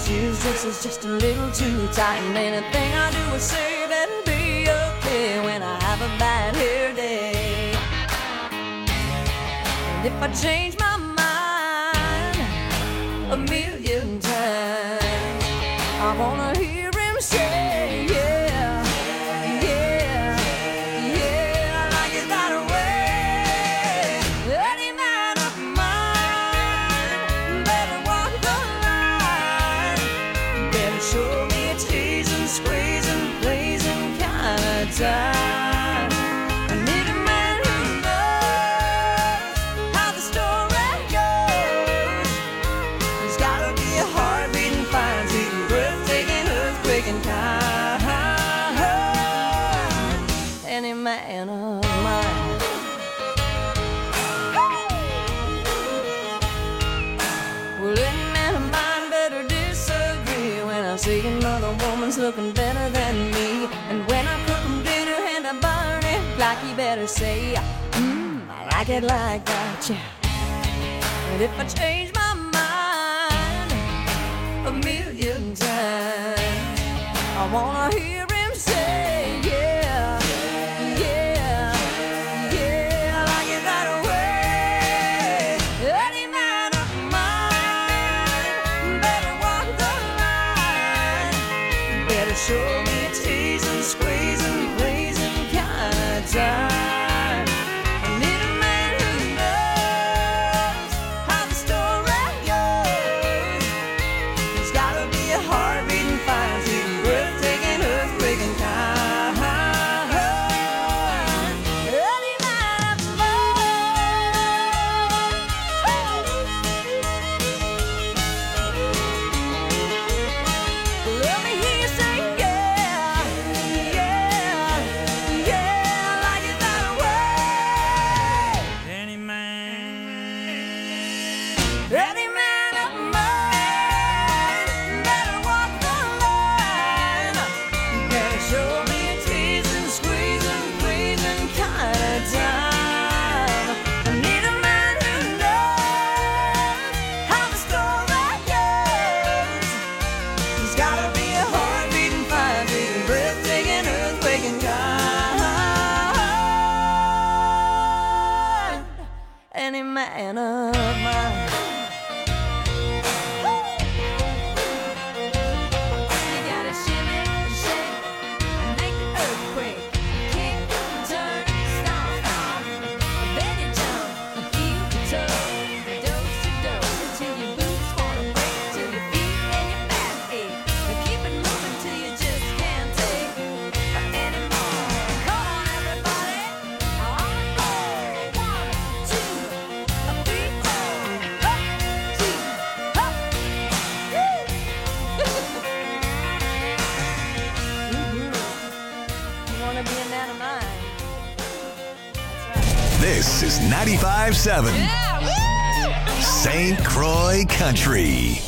shoes, dresses just a little too tight, and anything I do or say better be okay when I have a bad hair day. And if I change my mind a million times, I wanna hear him say, yeah, yeah, yeah, I like it that way. Any man of mine better walk the line, better show me a teasing, squeezing, pleasing kind of time. I need a man who knows how the story goes. There's gotta be a heart beating fine, sweet, breathtaking, earthquaking kind. Any man of mine. Well, any man of mine better disagree when I see another woman's looking better than me. And when I cook him dinner and I burn it, like he better say, I like it like that, yeah. And if I change my mind a million times, I wanna hear him say, yeah, yeah, yeah, I like it that way. Any man of mine better walk the line, better show me a teasing, squeezing, pleasing kind of time. I need a man who knows how the story goes. There's gotta be a heart beating fine, sweet, breathtaking, earthquaking kind. Any man of mine. Let me hear you say, yeah, yeah, yeah, I like it that way. Any man. Any man of mine better walk the line, better show me a teasing, squeezing, pleasing kind of time. I need a man who knows how the story goes. There's gotta be a heart beating fine, beating, breathtaking, earthquaking kind. Any man of mine. You gotta shimmy, shake, and make the earthquake. Kick, turn, stomp, then you jump, heel to toe, dose to dose, until your boots wanna break, till your feet and your back ache. Now keep it moving till you just can't take anymore. Come on, everybody, on the floor. 1, 2, 3, 4. Up, 2, up. Woo! You wanna be a man of mine? That's right. This is 95.7 Yeah, woo! St. Croix Country.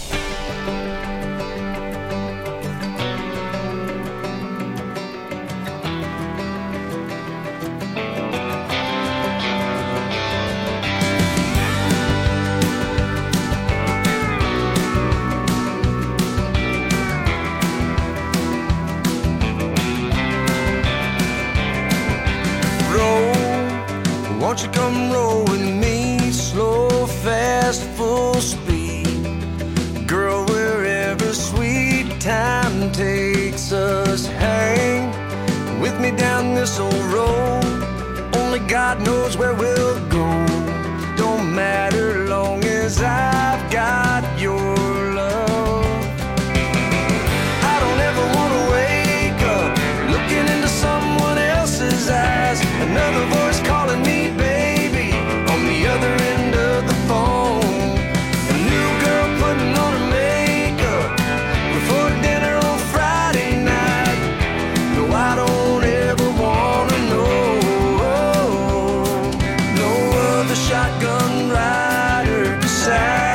Roll, won't you come roll with me? Slow, fast, full speed. Girl, wherever sweet time takes us, hang with me down this old road. Only God knows where we'll go. Don't matter long as I've got your love. I don't ever want to wake up looking into someone else's eyes. Another voice calling me baby on the other end of the phone. A new girl putting on her makeup before dinner on Friday night. No, I don't ever want to know. No other shotgun rider beside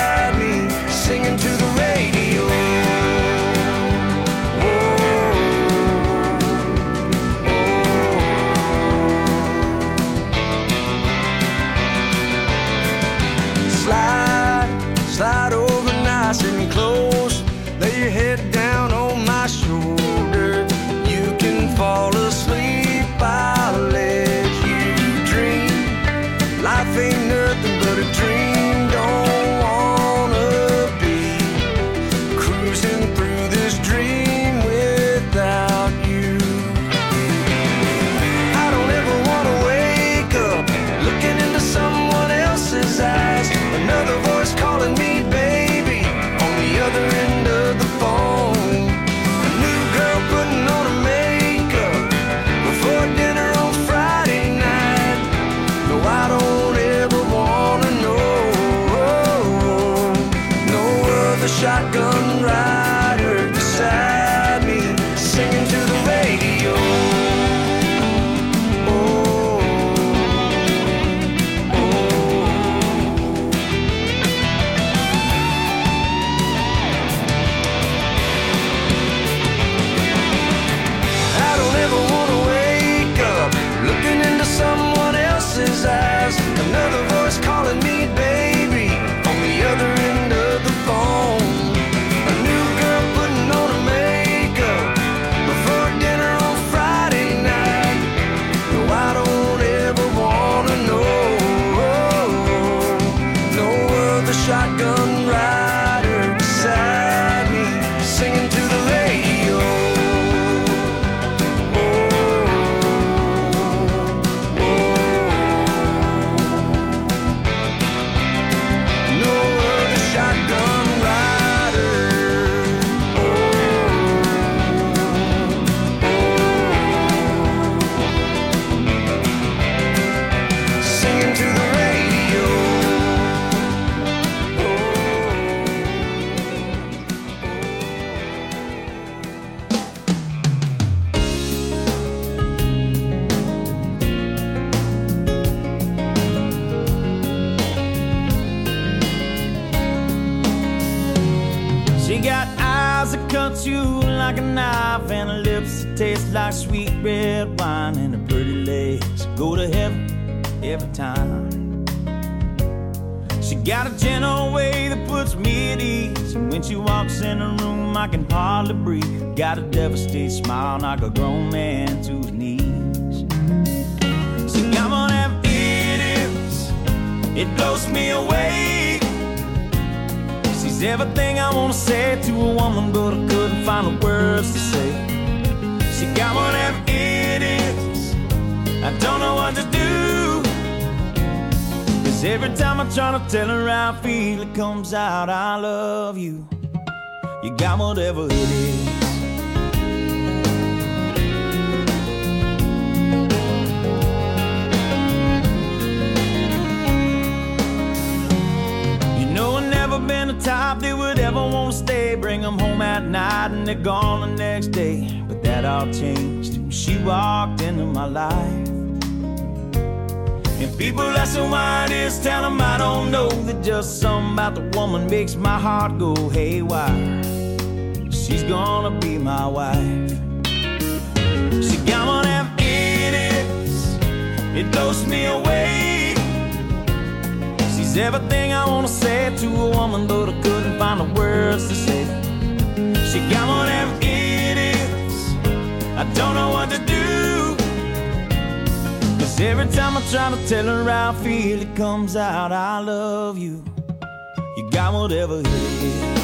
shotgun rider beside me, singing to the radio. Someone else's eyes, another voice calling me baby on the other end of the phone. A new girl putting on her makeup before dinner on Friday night. No, I don't ever wanna know. No other shotgun rider beside me, singing to the radio. Cuts you like a knife and her lips that taste like sweet red wine, and her pretty legs go to heaven every time. She got a gentle way that puts me at ease, and when she walks in the room I can hardly breathe. Got a devastated smile, knock a grown man to his knees. She got one of them idiots, it blows me away. She's everything I wanna say to a woman, but I couldn't find the words to say. She got one of them idiots, I don't know what to do. 'Cause every time I try to tell her how I feel, it comes out, I love you. You got whatever it is. Been the type that would ever want to stay, bring them home at night and they're gone the next day. But that all changed when she walked into my life. And people ask her why it is, tell them I don't know, that just something about the woman makes my heart go haywire. She's gonna be my wife. She got one of them idiots, it blows me away. She's everything I wanna say to a woman, but I couldn't find the words to say. She got one of them idiots, I don't know what to do. 'Cause every time I try to tell her how I feel, it comes out, I love you. You got whatever it is.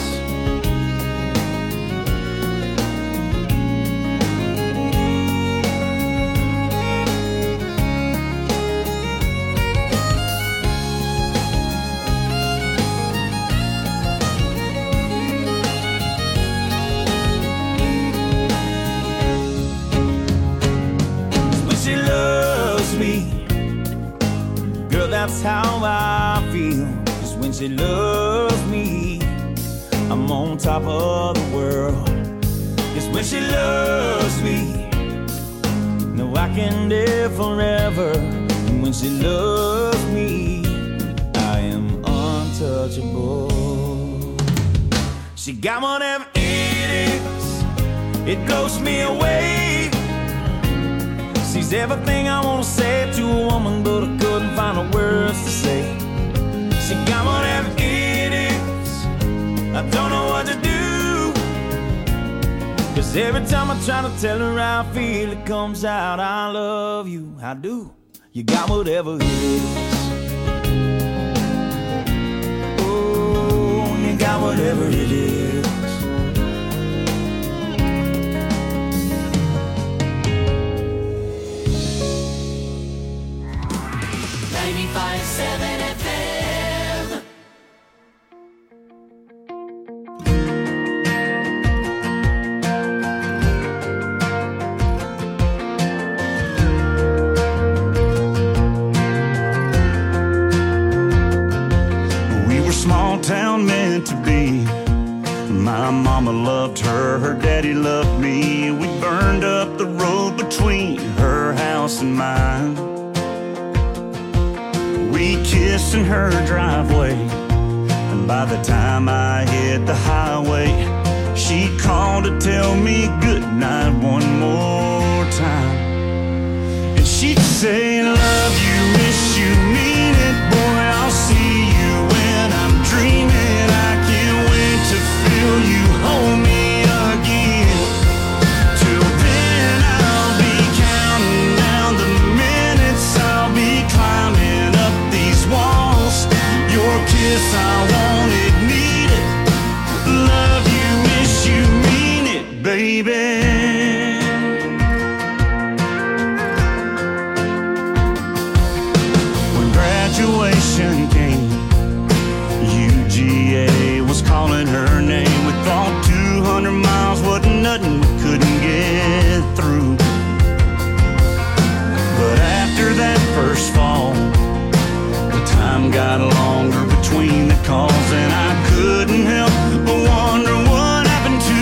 That's how I feel, 'cause when she loves me, I'm on top of the world. 'Cause when she loves me, no, I can live forever. And when she loves me, I am untouchable. She got one of them idiots, it blows me away. She's everything I wanna say to a woman, but I couldn't find the words to say. She got one of them idiots, I don't know what to do. 'Cause every time I try to tell her how I feel, it comes out, I love you, I do. You got whatever it is. Oh, you got whatever it is. 95.7 FM. We were small town meant to be, My mama loved her, her daddy loved me. We burned up the road between her house and mine. We kissed in her driveway, and by the time I hit the highway, she called to tell me goodnight one more time. And she'd say, love you, miss you, mean it, boy, I'll see you when I'm dreaming. I can't wait to feel you hold me again. Till then I'll be counting down the minutes, I'll be climbing up these walls. Your kiss, I want it, need it. Love you, miss you, mean it, baby. When graduation came, UGA was calling her name. We thought 200 miles wasn't nothing we couldn't get through. But after that first fall, the time got longer between the calls, and I couldn't help but wonder what happened to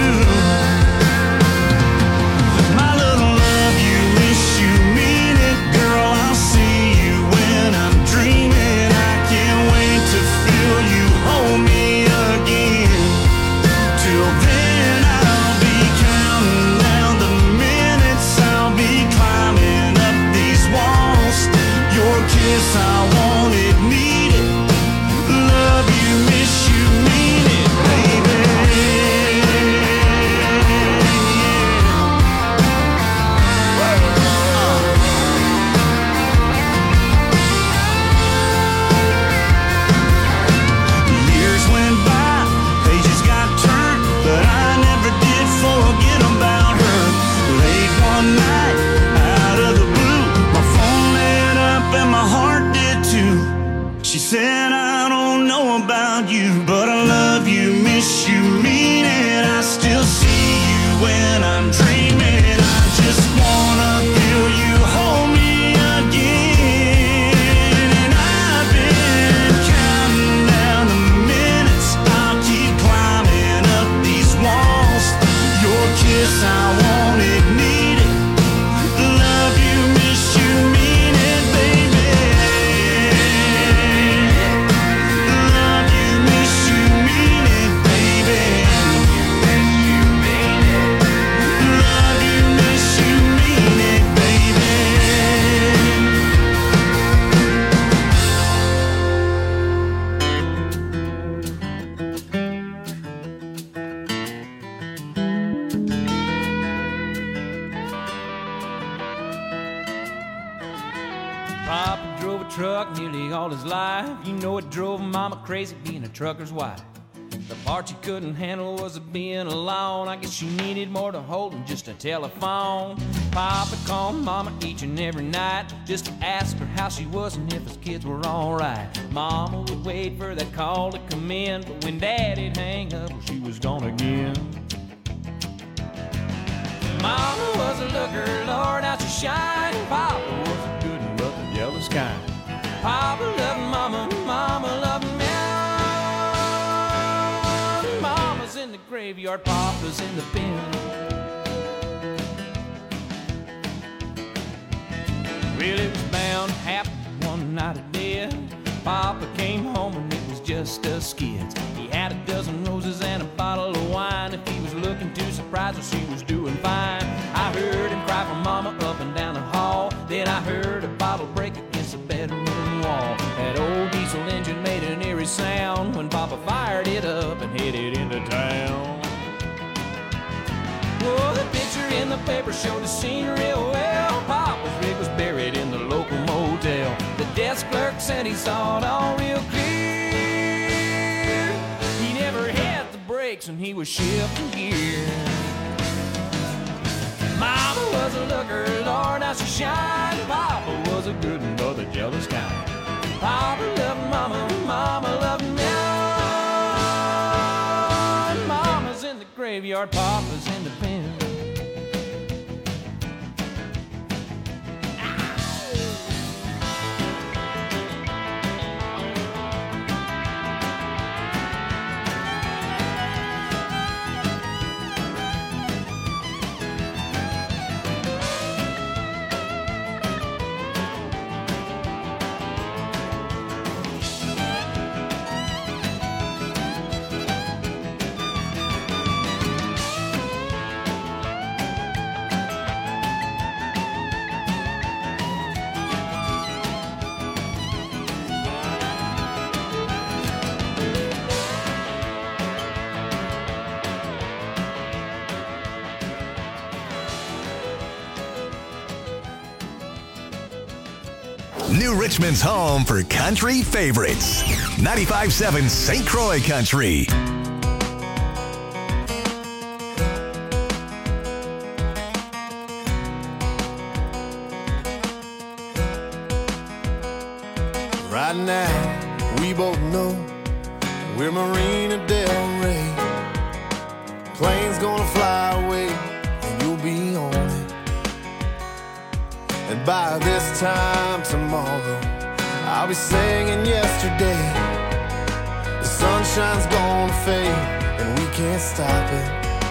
my little love you, miss you, mean it, girl, I'll see you when I'm dreaming. I can't wait to feel you hold me again. Till then I'll be counting down the minutes, I'll be climbing up these walls. Your kiss, I want it, need it. Love you, miss you, mean it, baby. Years went by, pages got turned, but I never did forget about her. Late one night, out of the blue, my phone lit up and my heart did too. She said, I don't know about you, but I love you, miss you, mean it. I still see you when I'm dreaming. I just wanna feel you hold me again. And I've been counting down the minutes, I'll keep climbing up these walls. Your kiss, I want it, need it. Love you, miss you, mean it, baby. Love you, miss you, mean it, baby. Love you, miss you, mean it, baby. Papa drove a truck nearly all his life. You know it drove Mama crazy being a trucker's wife. The part she couldn't handle was being alone. I guess she needed more to hold than just a telephone. Papa called Mama each and every night just to ask her how she was and if his kids were alright. Mama would wait for that call to come in, but when Daddy'd hang up, well, she was gone again. Mama was a looker, Lord, how she shined. Papa was a good one, but the jealous kind. Papa loved Mama, Mama loved me. Mama's in the graveyard, Papa's in the pen. Well, it was bound to happen one night of dead. Papa came home and it was just us kids. He had a dozen roses and a bottle of wine. If he was looking too surprised, well, she was doing fine. I heard him cry for Mama up and down the hall. Then I heard a bottle break against the bedroom wall. That old diesel engine made an eerie sound when Papa fired it up and headed into town. Well, the picture in the paper showed the scene real well. Papa's rig was buried in the local motel. The desk clerk said he saw it all real clear. He never had the brakes and he was shifting gear. Mama was a looker, Lord, how she shined. Papa was a good one, but the jealous kind. Papa loved Mama, Mama loved me. Mama's in the graveyard, Papa's in the pen. New Richmond's home for country favorites. 95.7 St. Croix Country. Right now, we both know we're Marina Del Rey. Plane's gonna fly away, and you'll be on it. And by this time tomorrow, I'll be singing yesterday. The sunshine's gonna fade, and we can't stop it.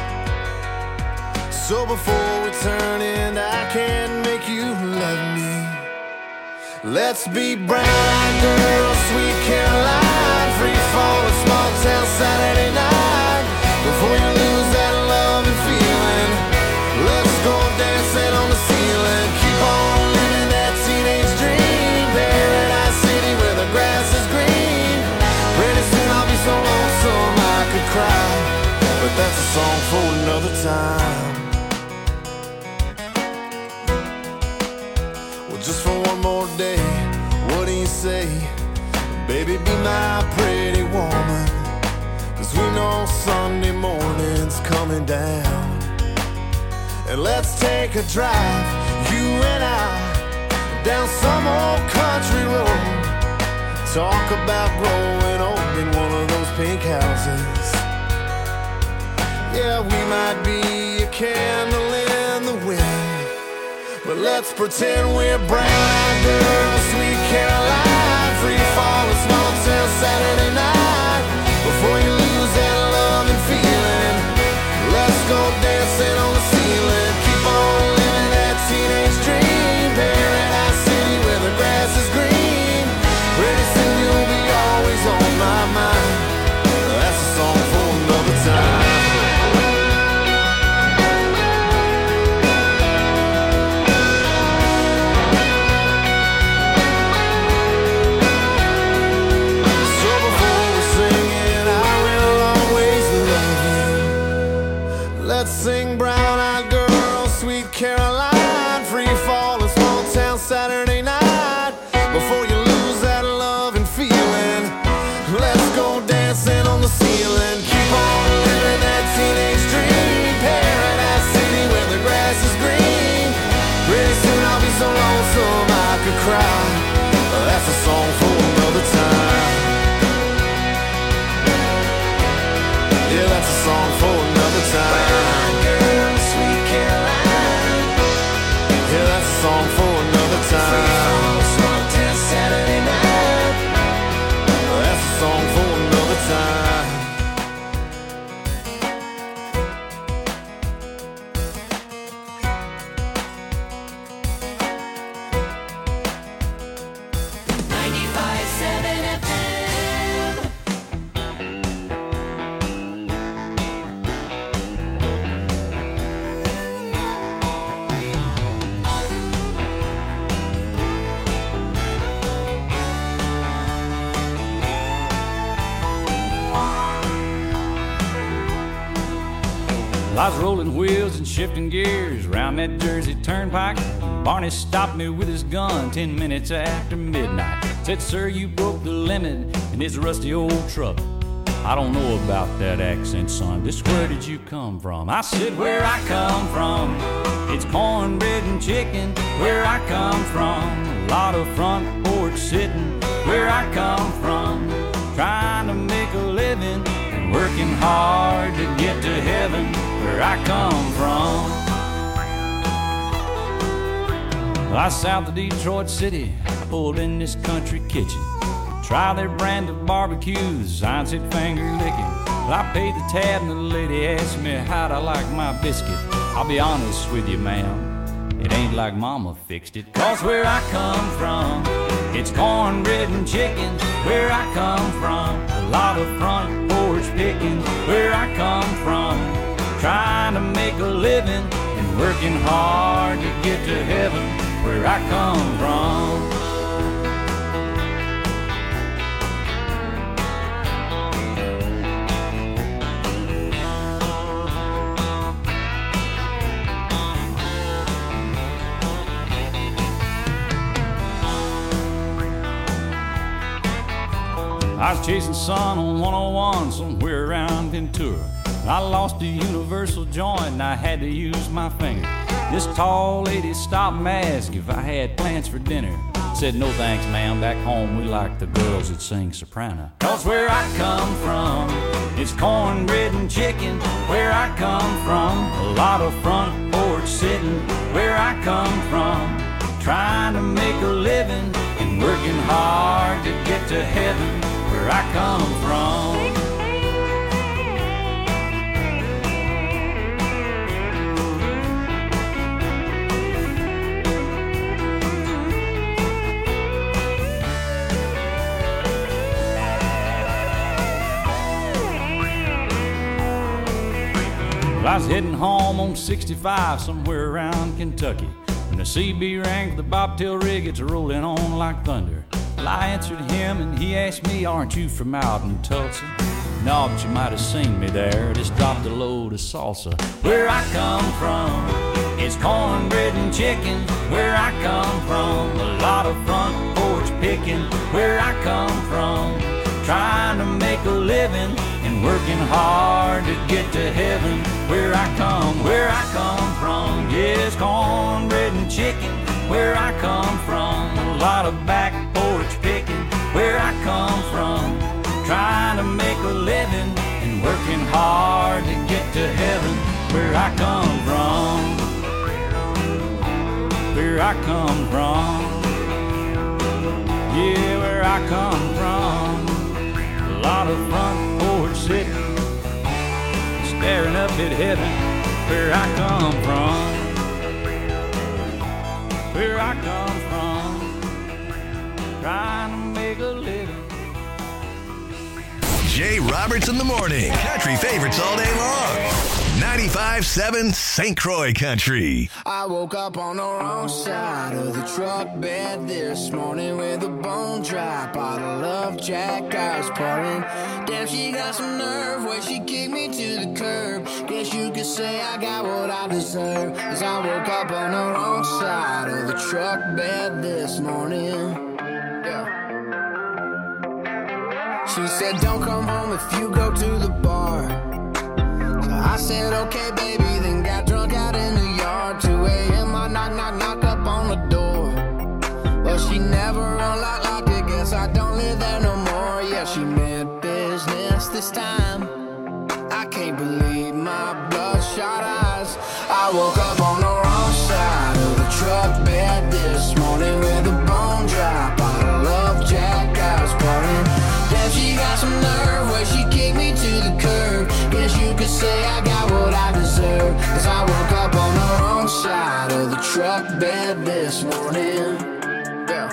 So before we turn in, I can't make you love me. Let's be brown girls, sweet Caroline, free fall, a small town Saturday night. Before you lose that love and feeling, let's go dancing on the ceiling. Keep on living that teenage dream, Paradise City where the grass is green. Pretty soon I'll be so lonesome I could cry, but that's a song for another time. Well, just for one more day, what do you say? Baby, be my pretty woman, 'cause we know Sunday morning's coming down. And let's take a drive, you and I, down some old country road. Talk about growing old in one of those pink houses. Yeah, we might be a candle in the wind, but let's pretend we're brown girls, sweet Caroline, free fall, a small town Saturday night. Before you lose that love and feeling, let's go dancing on the ceiling. Keep on living that teenage dream, Paradise City where the grass is green. Pretty soon you'll be always on my mind. That's a song for another time. Let's sing brown-eyed girl, sweet Caroline, free fall, a small town Saturday night. Before you lose that love and feeling, let's go dancing on the ceiling. Keep on living that teenage dream, Paradise City where the grass is green. Pretty soon I'll be so lonesome I could cry. That's a song for another time. Yeah, that's a song for another time. Girl, sweet Caroline. Yeah, that's a song for another time. Small town Saturday night. That's a song for another time. I was rolling wheels and shifting gears round that Jersey turnpike. Barney stopped me with his gun 10 minutes after midnight. Said, sir, you broke the limit in this rusty old truck. I don't know about that accent, son. Just where did you come from? I said, where I come from, it's cornbread and chicken. Where I come from, a lot of front porch sitting. Where I come from, trying to make a living and working hard to get to heaven. Where I come from, well, I south of Detroit City. I pulled in this country kitchen, try their brand of barbecues. Sign said finger licking. Well, I paid the tab and the lady asked me how'd I like my biscuit. I'll be honest with you, ma'am, it ain't like mama fixed it. 'Cause where I come from, it's cornbread and chicken. Where I come from, a lot of front porch picking. Where I come from, trying to make a living and working hard to get to heaven. Where I come from. chasing sun on 101 somewhere around Ventura. I lost a universal joint and I had to use my finger. This tall lady stopped and asked if I had plans for dinner. Said, no thanks, ma'am, back home we like the girls that sing soprano. Cause where I come from, it's cornbread and chicken. Where I come from, a lot of front porch sitting. Where I come from, trying to make a living and working hard to get to heaven. Where I come from. I was heading home on 65 somewhere around Kentucky when the CB rang for the bobtail rig. It's rolling on like thunder. Well, I answered him and he asked me, aren't you from out in Tulsa? No, but you might have seen me there. Just dropped a load of salsa. Where I come from, it's cornbread and chicken. Where I come from, a lot of front porch picking. Where I come from, trying to make a living and working hard to get to heaven. Where I come from, yes, cornbread and chicken. Where I come from, a lot of back porch picking. Where I come from, trying to make a living and working hard to get to heaven. Where I come from, where I come from, yeah, where I come from. A lot of front porch sitting, staring up at heaven. Where I come from, where I come from, trying to make a living. Jay Roberts in the morning. Country favorites all day long. 95.7 St. Croix Country. I woke up on the wrong side of the truck bed this morning with a bone dry bottle of Jack I was pouring. Damn, she got some nerve where she kicked me to the curb. Guess you could say I got what I deserve. As I woke up on the wrong side of the truck bed this morning. She said, don't come home if you go to the bar. So I said, okay, baby, then got drunk out in the yard. 2 a.m., I knock up on the door. Well, she never unlocked it, guess I don't live there no more. Yeah, she meant business this time. I can't believe my bloodshot eyes. I woke up on the wrong side of the truck bed this morning with a bone dry bottle of Jack I was pouring. Damn, she got some nerve where she kicked me to the curb. Guess you could say I got what I deserve. Cause I woke up on the wrong side of the truck bed this morning. Yeah.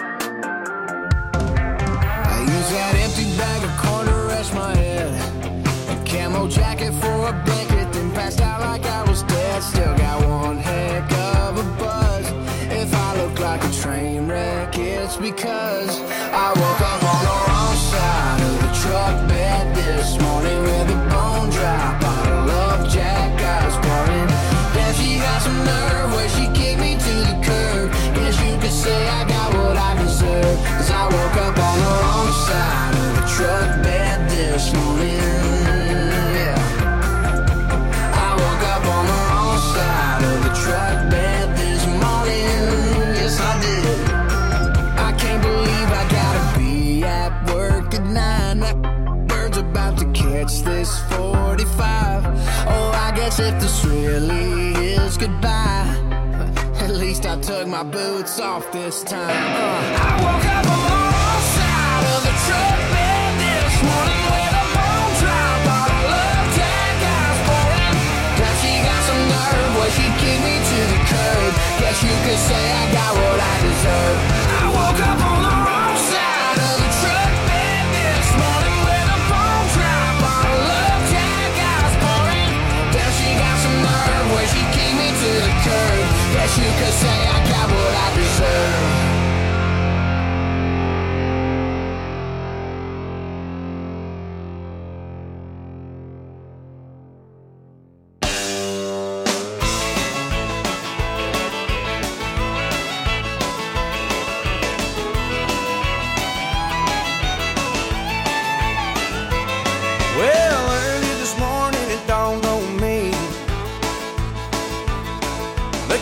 I used that empty bag of corn to rest my head. A camo jacket for a blanket, then passed out like I was dead. Still got one heck of a buzz. If I look like a train wreck, it's because I woke up on the wrong side of the truck bed this morning with a bone dry bottle of Jack I was pouring. Damn, she got some nerve where she kicked me to the curb. Guess you could say I got what I deserve. Cause I woke up on the wrong side of the truck bed this morning. Yeah. I woke up on the wrong side of the truck bed this morning. Yes, I did. I can't believe I gotta be at work at 9. That bird's about to catch this 45. Oh, I guess if this really is goodbye, at least I took my boots off this time. I woke up on the wrong side of the truck bed this morning with a bone dry bottle of Jack I was pouring. Damn, she got some nerve where she kicked me to the curb. Guess you could say I got what I deserve. I woke up on the wrong side of the truck bed this morning with a bone dry bottle of Jack I was pouring. Damn, she got some nerve where she kicked me to the curb. Guess you could say I got what I deserve.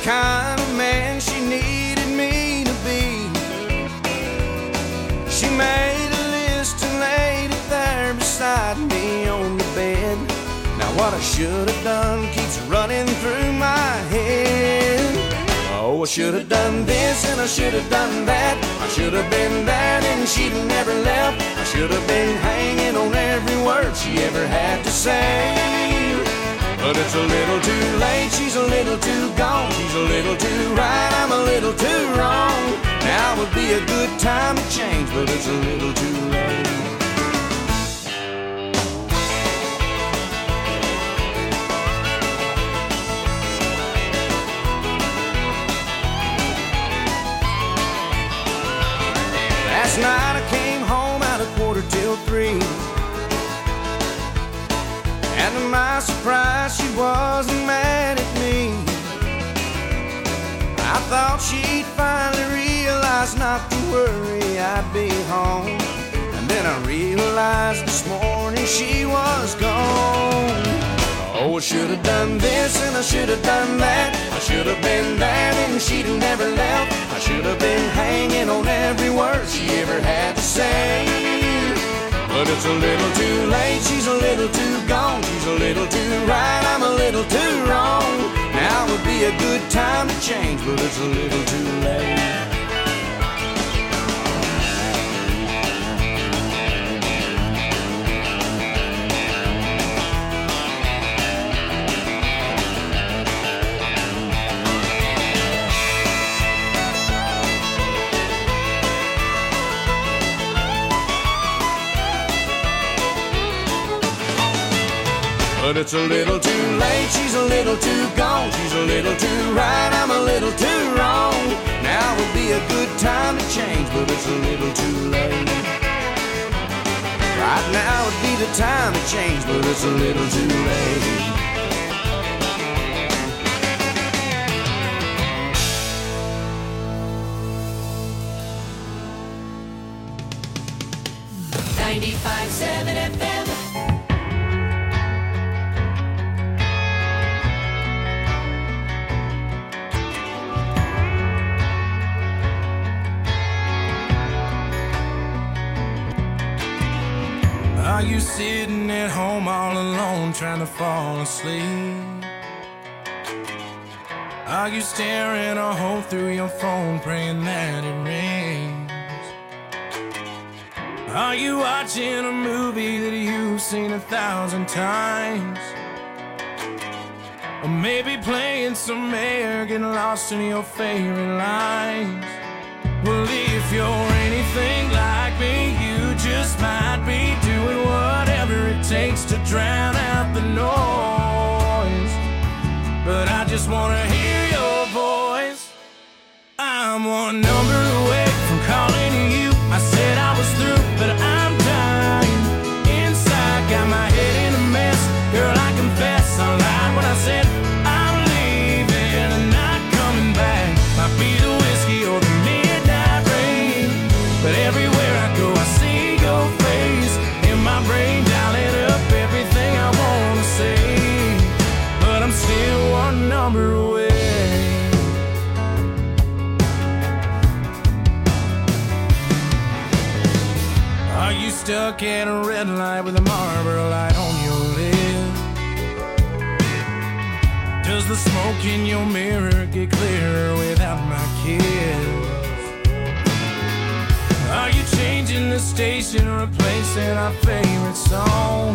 kind of man she needed me to be. She made a list and laid it there beside me on the bed. Now what I should have done keeps running through my head. Oh, I should have done this and I should have done that. I should have been there and she'd have never left. I should have been hanging on every word she ever had to say. But it's a little too late, she's a little too gone. She's a little too right, I'm a little too wrong. Now would be a good time to change, but it's a little too late. Last night I came home at 2:45. And to my surprise, she wasn't mad at me. I thought she'd finally realize not to worry, I'd be home. And then I realized this morning she was gone. Oh, I should have done this and I should have done that. I should have been there and she'd have never left. I should have been hanging on every word she ever had to say. But it's a little too late, she's a little too gone. She's a little too right, I'm a little too wrong. Now would be a good time to change, but it's a little too late. But it's a little too late, she's a little too gone. She's a little too right, I'm a little too wrong. Now would be a good time to change, but it's a little too late. Right now would be the time to change, but it's a little too late. FM. Are you sitting at home all alone trying to fall asleep? Are you staring a hole through your phone praying that it rings? Are you watching a movie that you've seen 1,000 times? Or maybe playing some air, getting lost in your favorite lines? Well, if you're anything like me, you just might be doing whatever it takes to drown out the noise. But I just wanna hear your voice. I'm one number away from calling you. I said I was through, but I'm dying inside, got my head in a mess. Girl, I confess I lied when I said I'm leaving and not coming back. Might be the whiskey or the midnight rain, but everywhere I go I see your face in my brain, dialing up everything I wanna say. But I'm still one number away. Are you stuck at a red light with a Marlboro light on your lip? Does the smoke in your mirror get clearer without my kiss? Are you changing the station, replacing our favorite song?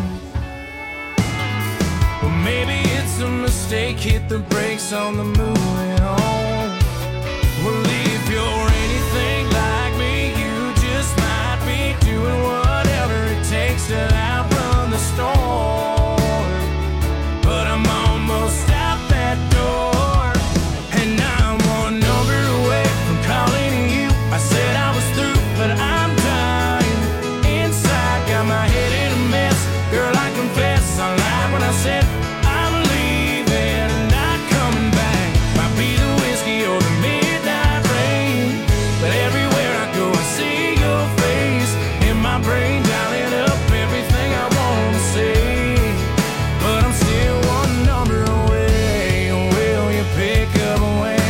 Or maybe it's a mistake, hit the brakes on the moving on. Well, if you're anything like me, you just might be doing whatever it takes to outrun the storm. But I'm almost out that door, and I'm one number away from calling you. I said I was through, but I'm dying inside, got my head in a mess. Girl, I confess I lied when I said I'm leaving and not coming back. Might be the whiskey or the midnight rain, but everywhere I go I see your face in my brain, dialing up everything I wanna say. But I'm still one number away. Will you pick up when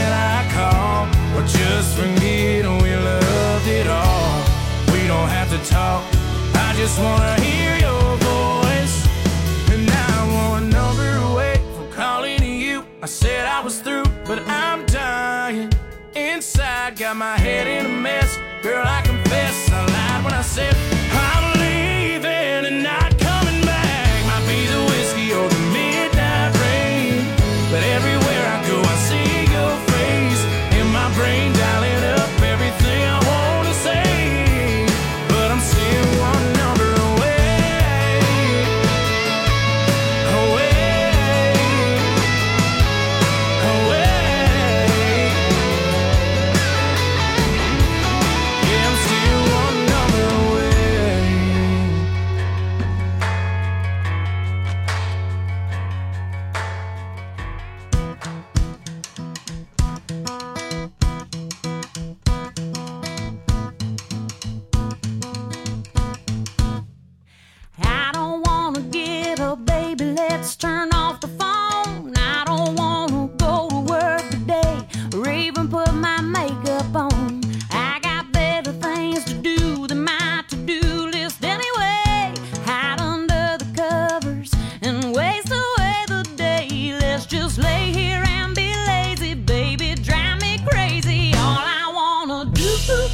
I said I was through, but I'm dying. Inside, got my head in a mess. Girl, I confess, I lied when I said I'm leaving and not coming back. Might be the whiskey or the midnight rain, but everywhere I go, I see your face in my brain, dialing up everything I want to say. But I'm still one number away, away, away. Yeah, I'm still one number away. I don't wanna get up, baby, let's turn off the phone. I don't wanna go to work today or even put my makeup on. I got better things to do than my to-do list anyway. Hide under the covers and waste away the day. Let's just lay here and be lazy, baby, drive me crazy. All I wanna do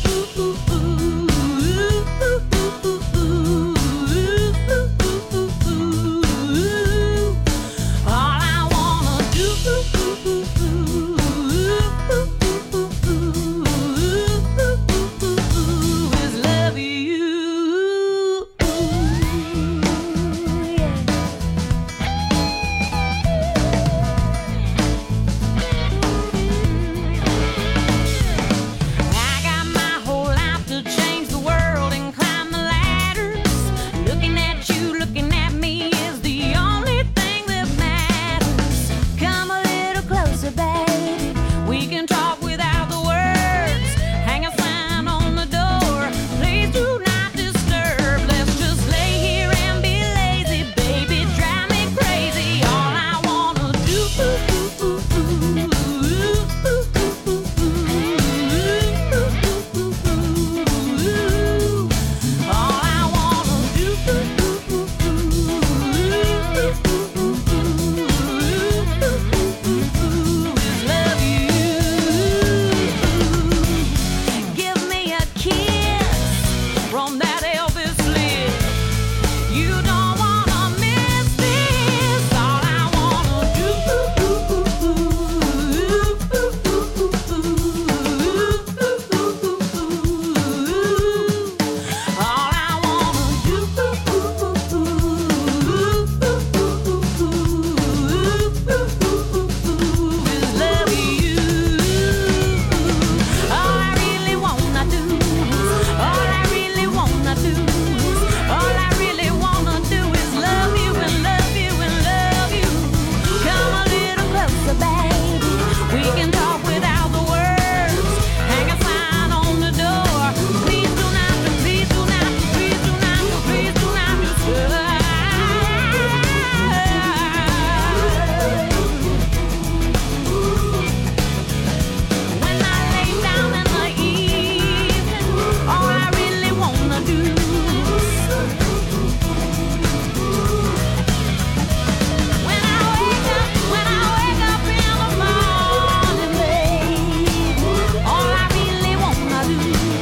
all I wanna do is love you. I got my whole life to change the world and climb the ladders. Looking at you, looking at me is the only thing that matters. Come a little closer, baby. We can talk without the words. Hang a sign on the door. Please do not disturb. Let's just lay here and be lazy, baby. Drive me crazy. All I wanna do. All I wanna do is love you. Give me a kiss from that Elvis lips. You don't wanna miss this. All I wanna do. All I wanna do is love you. All I really wanna do, all I really wanna do, all I really wanna do is love you and love you and love you. Come a little closer, baby. We can talk without the words. Hang a sign on the door. Please do not, please do not, please do not, please do not disturb. When I lay down in the evening, all I really wanna do. When I wake up in the morning, baby, all I really wanna do.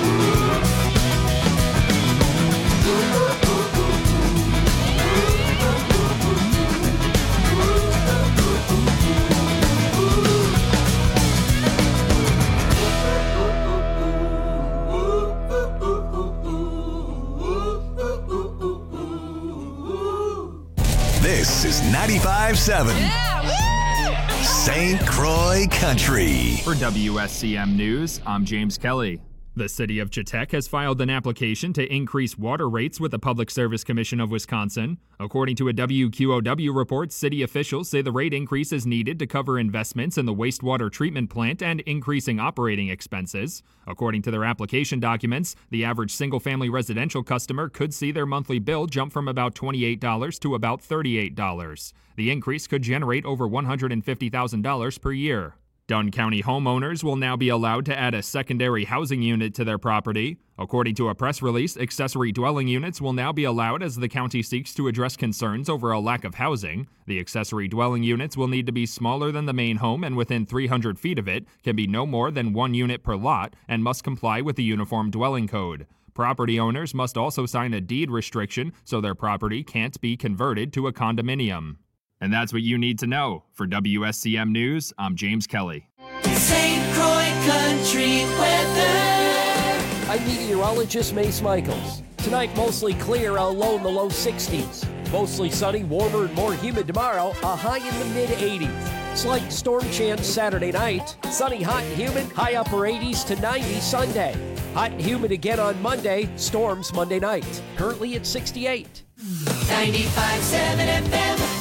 This is 95.7 St. Croix Country. For WSCM News, I'm James Kelly. The city of Chetek has filed an application to increase water rates with the Public Service Commission of Wisconsin. According to a WQOW report, city officials say the rate increase is needed to cover investments in the wastewater treatment plant and increasing operating expenses. According to their application documents, the average single-family residential customer could see their monthly bill jump from about $28 to about $38. The increase could generate over $150,000 per year. Dunn County homeowners will now be allowed to add a secondary housing unit to their property. According to a press release, accessory dwelling units will now be allowed as the county seeks to address concerns over a lack of housing. The accessory dwelling units will need to be smaller than the main home and within 300 feet of it, can be no more than 1 unit per lot, and must comply with the Uniform Dwelling Code. Property owners must also sign a deed restriction so their property can't be converted to a condominium. And that's what you need to know. For WSCM News, I'm James Kelly. St. Croix Country Weather. I'm meteorologist Mace Michaels. Tonight, mostly clear, a low in the low 60s. Mostly sunny, warmer and more humid tomorrow, a high in the mid-80s. Slight storm chance Saturday night. Sunny, hot and humid, high upper 80s to 90 Sunday. Hot and humid again on Monday, storms Monday night. Currently at 68. 95.7 FM.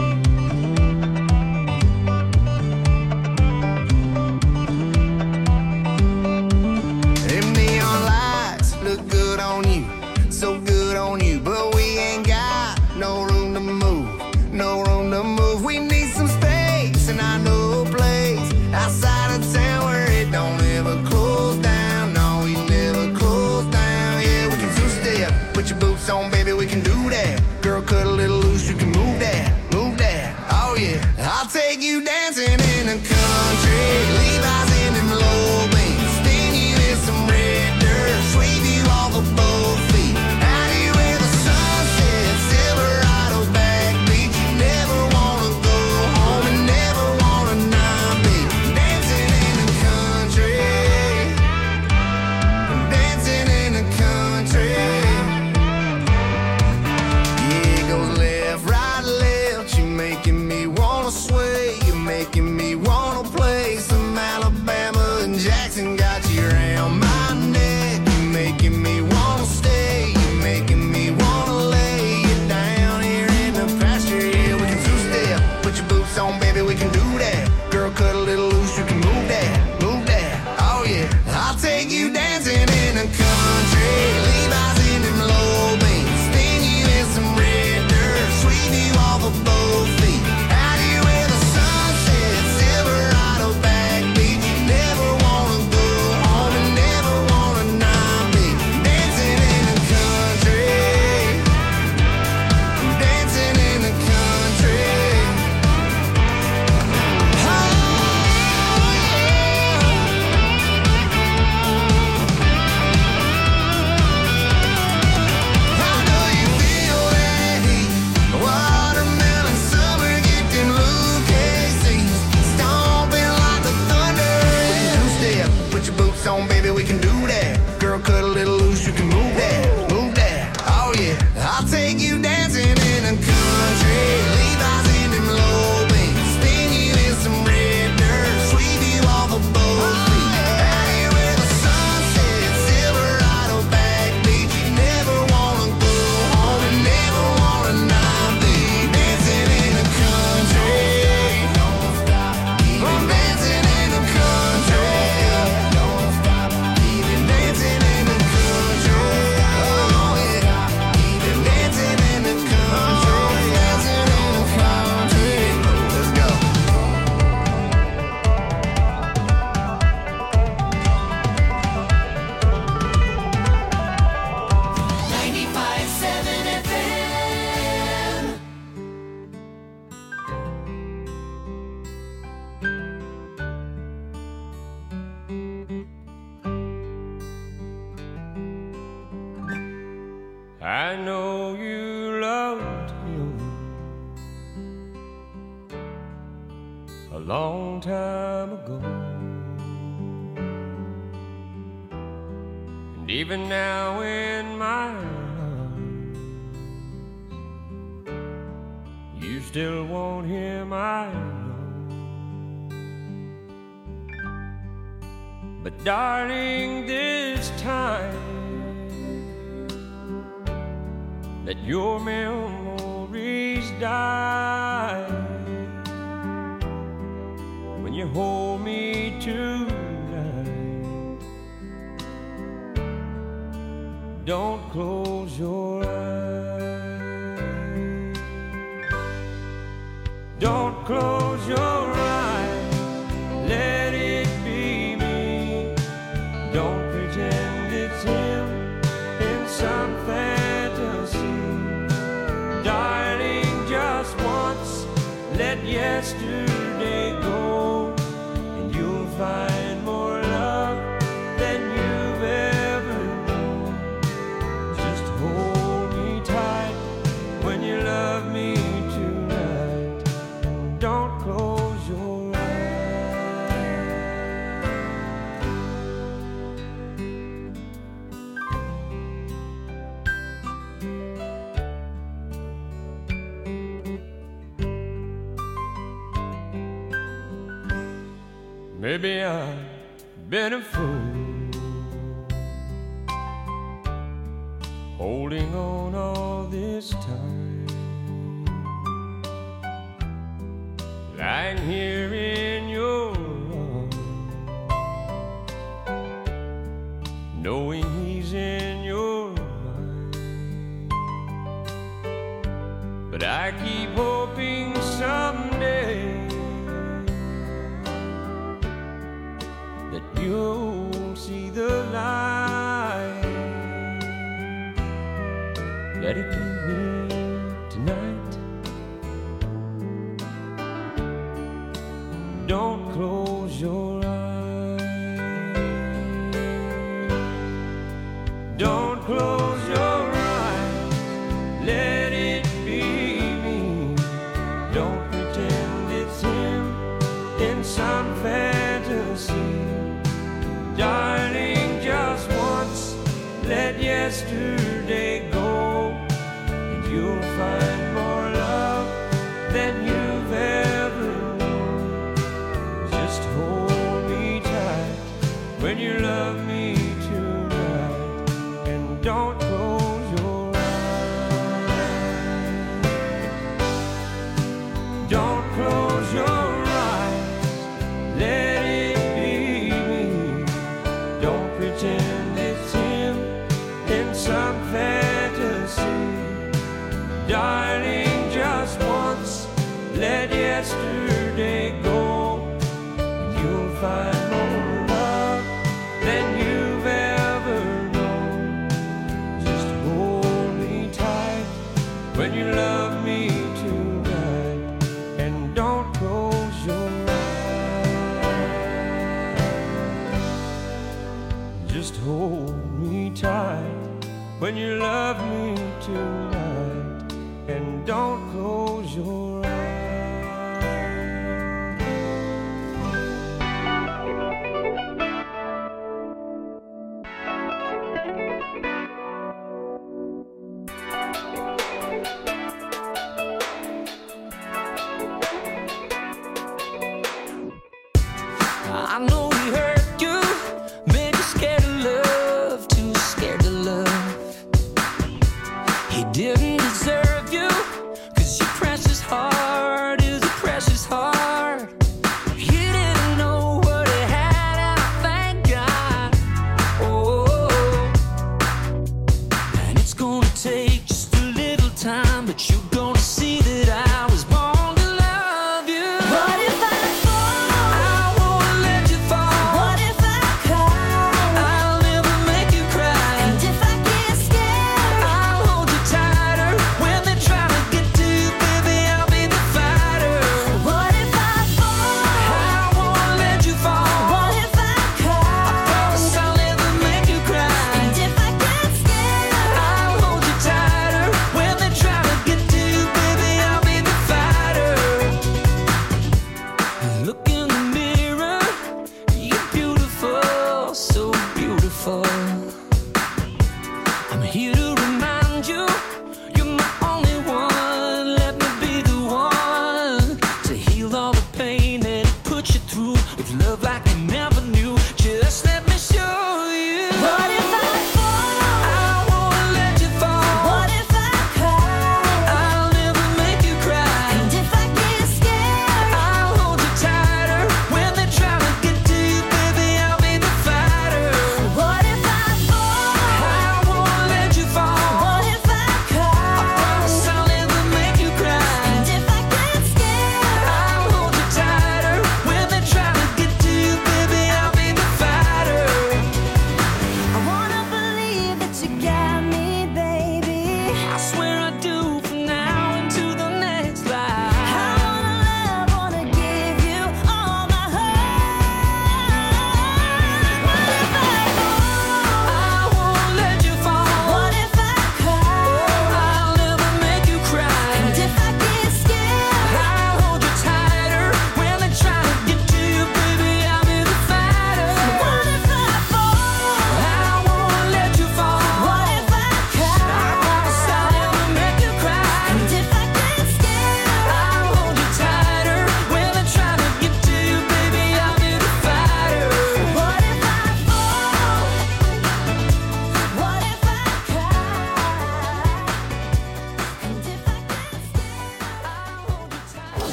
Look good on you, so good on you, but we ain't got no room to move, no room to move. We need some space, and I know a place outside of town where it don't ever close down. No, we never close down. Yeah, we can two-step, put your boots on, baby, we can do that. Girl, cut a little loose, you can move that, move that. Oh yeah, I'll take you dancing in the country, Levi's in them low beams, spin you in some red dirt, sweep you off of both feet, out here where the sun sets, Silverado backbeat. You never wanna go home and never wanna not be dancing in the country, dancing in the country. Yeah, it goes left, right, left. You making me wanna sway, you making me wanna play some Alabama and Jackson. Got you around my neck, you making me wanna stay, you making me wanna lay you down here in the pasture. Yeah, we can two-step, put your boots on, baby, we can do that. Girl, cut a little loose, you can move that, move that. Oh yeah, I'll take you dancing in the country, Levi's in them low beams, spin you in some red dirt, sweep you off of both feet, out here where the sun sets, Silverado backbeat. You never wanna go home and never wanna not be dancing in the country, dancing in the country. Oh yeah, I know you feel that heat, watermelon summer, get them Lucasies, stomping like the thunder. Two-step, put your boots on, baby, we can do that. Girl, cut a little loose, you can move that, move that. Oh yeah, I'll take you dancing in the country, Levi's in them low beams, spin you in some red dirt, sweep you off of both feet, out here where the sun sets, Silverado backbeat. You never wanna go home and never wanna not be dancing in the country. Don't stop, I'm dancing in the country. Don't stop, even dancing in the country. Oh yeah, even dancing in the country, dancing in the country. Let's go. 95.7 FM. I know you loved me a long time ago, and even now in my arms, you still want him, I know. But darling, this time that your memories die, when you hold me tonight, don't close your eyes, don't close your eyes, let let yesterday go, and you'll find more love than you've ever known. Just hold me tight when you love me tonight, and don't close your eyes. Maybe I've been a fool, holding on all this time, lying here in your arms, knowing he's in your mind. But I keep hoping someday that you'll see the light. Let it be me tonight. Don't close your eyes. Don't close your eyes. Let it be me. Don't pretend it's him in some fantasy. Darling, just once, let yesterday go, and you'll find more love than you've ever known. Just hold me tight when you love me tonight, and don't close your eyes. Don't close your eyes. Let it pretend it's him in some fantasy. Darling, just once, let yesterday go, and you'll find more love than you've ever known. Just hold me tight when you love me tonight, and don't close your eyes. Just hold me tight when you love me tonight, and don't close your eyes. I know he hurt you, made you scared of love, too scared to love. He didn't deserve you, 'cause your precious heart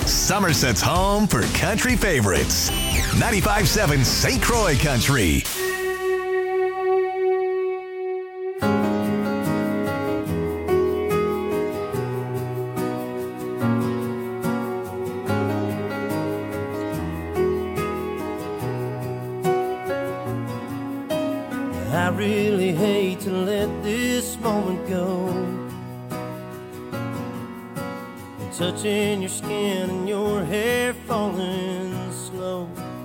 Somerset's home for country favorites. 95.7 St. Croix Country. I really hate to let this moment go. Touching your skin and your hair falling slow.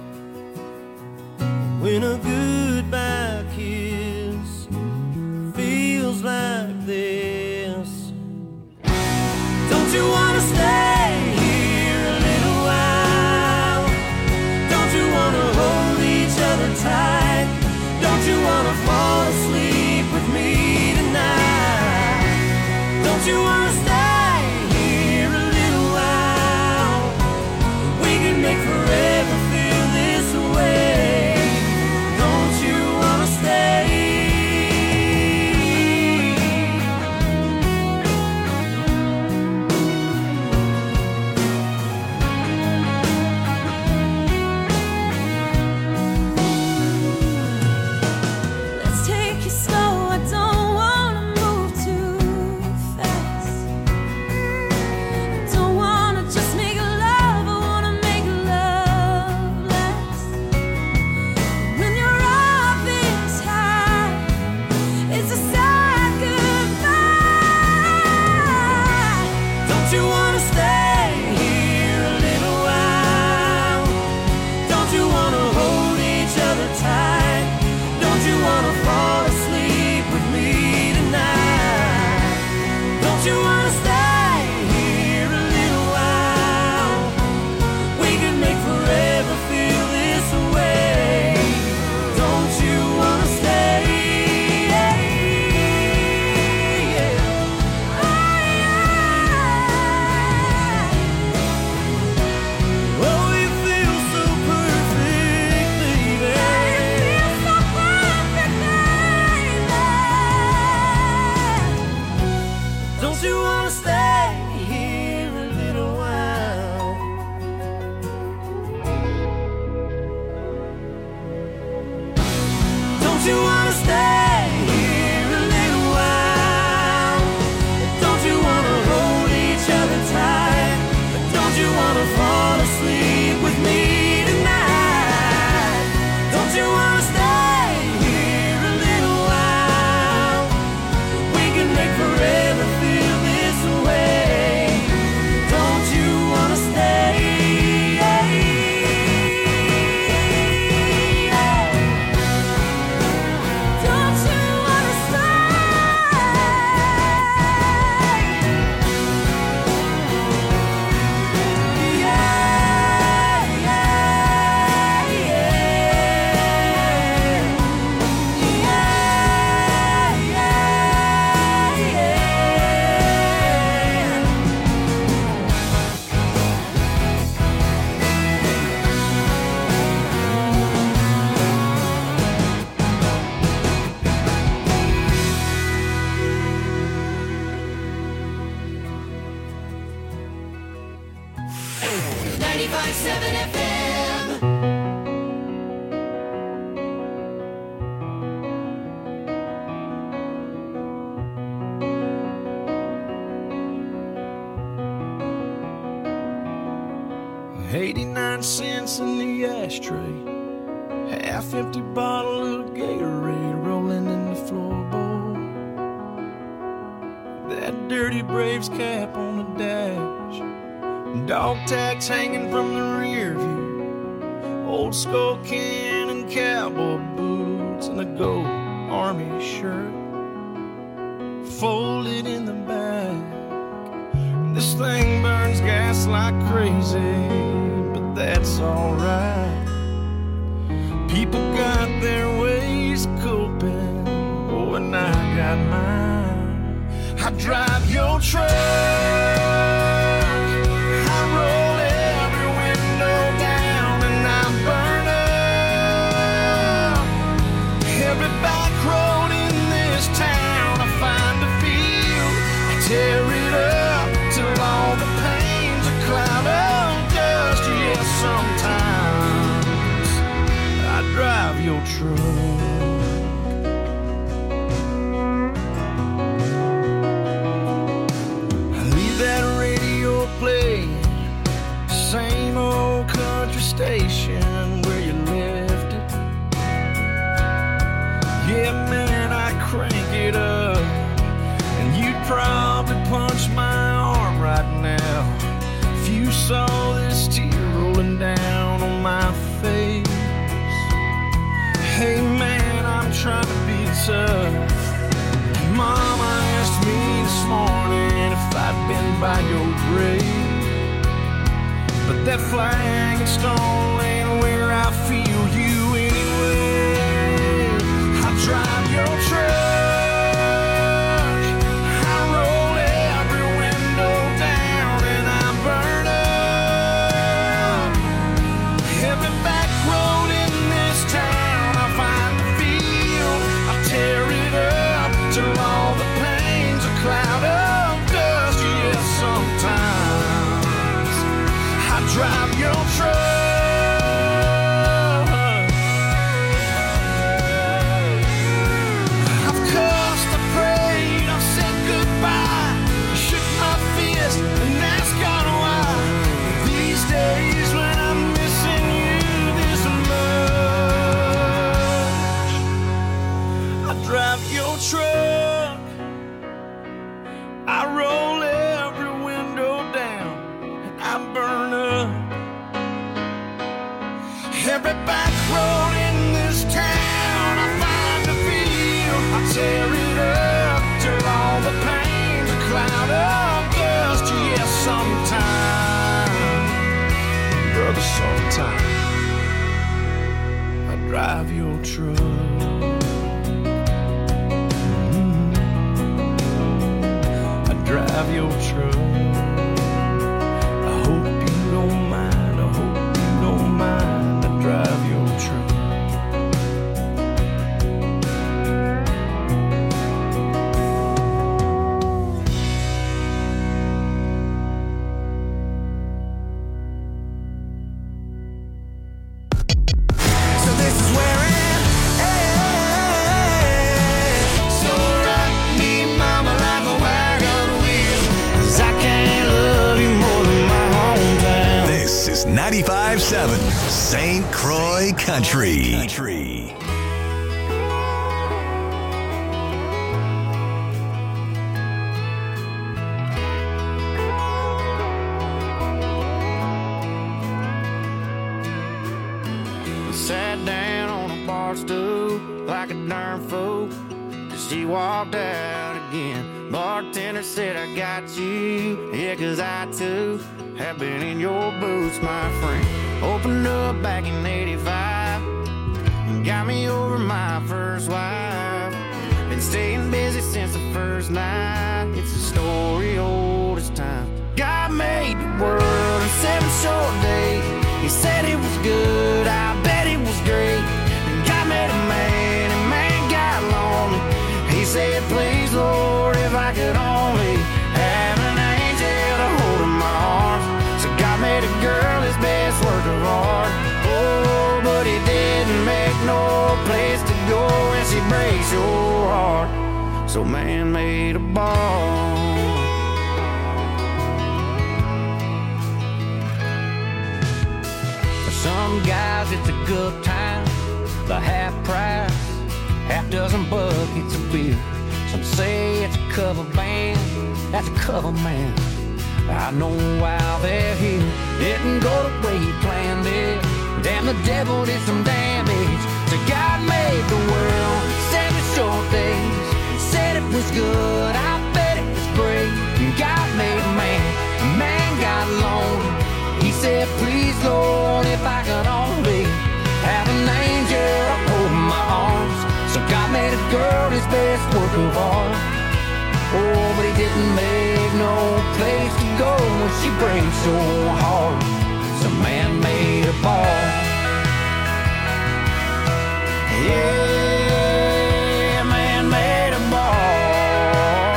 When a goodbye kiss feels like this. Don't you wanna stay here a little while? Don't you wanna hold each other tight? Don't you wanna fall asleep with me tonight? Don't you wanna stay here a little while? We can make forever feel this way. Don't you wanna stay? Let's take it slow, I don't wanna move too fast. Don't wanna just make love, I wanna make love last. When you're up this high, it's a sad goodbye. Don't you wanna stay here a little while? Don't you wanna hold each other tight? Don't you wanna fall asleep with me tonight? Don't you wanna stay here a little while? We can make forever feel this way. Don't you wanna stay? Oh, you feel so perfect, baby. Don't you wanna stay here a little while? Don't you wanna stay here a little while? Don't you wanna hold each other tight? Don't you wanna fall asleep with me tonight? Don't you wanna stay here a little while? We can make forever feel this way. Don't you wanna stay? Don't you wanna $0.89 in the ashtray. Half-empty bottle of Gatorade rolling in the floorboard. That dirty Braves cap on the dash. Dog tags hanging from the rear view. Old skull can and cowboy boots and a gold army shirt folded in the back. This thing burns gas like crazy, but that's alright. People got their ways of coping, oh, and I got mine. I drive your truck, I roll every window down, and I burn up every back road in this town. I find a field, I tear it up till all the pains are cloud up. to punch my arm right now if you saw this tear rolling down on my face. Hey man, I'm trying to be tough. Mama asked me this morning if I'd been by your grave, but that flag and stone ain't where I feel you anyway. I drive your truck, I roll every window down, and I burn up every back road in this town. I find the field, I tear it up till all the plains a cloud of dust. Yes, sometimes I drive your truck. I've cussed, I prayed, I've said goodbye, I shook my fist and asked God why. These days when I'm missing you this much, I drive your truck, I roll every window down, and I burn up every back road in this town. I find a field, I tear it up till all the pain's a cloud of dust. Yes, sometimes, brother, sometimes I drive your truck. Drive your truck. I hope you don't mind, I hope you don't mind. I drive your truck. So this is where it ends. So rock me, mama, like a wagon wheel, 'cause I can't love you more than my hometown. This is 95.7 St. Croix Country. Sat down on a bar stool like a darn fool, 'cause she walked out again. Bartender said, I got you, yeah, 'cause I too have been in your boots, my friend. Opened up back in 85 and got me over my first wife. Been staying busy since the first night. It's a story old as time. God made the world in 7 short days. He said it was good, I bet it was great. And God made a man, and man got lonely. He said, please, Lord, if I could only have an angel to hold in my arms. So God made a girl his best work of art. Oh, but he didn't make no place to go when she breaks your heart. So man made a ball. For some guys it's a good time, the half price, half dozen buckets of beer. Some say it's a cover band, that's a cover man. I know why they're here. Didn't go the way you planned it. Damn, the devil did some damage. So God made the world 7 short days. Said it was good, I bet it was great. God made man, man got lonely. He said, please, Lord, if I could only have an angel holding my arms. So God made a girl his best work of art. Oh, but he didn't make no place to go when she breaks so hard. So man made a ball. Yeah, man made a ball.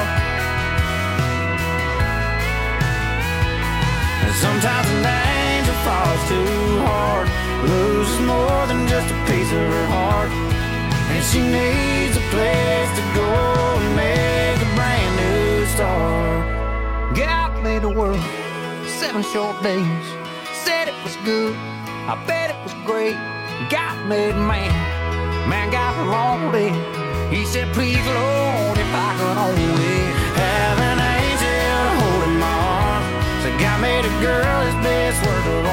And sometimes an angel falls too hard, loses more than just a piece of her heart. And she needs a place to go and make a brand new start. God made the world 7 short days. Said it was good, I bet it was great. God made man, man got lonely. He said, please, Lord, if I could only have an angel Guy made a girl his best work of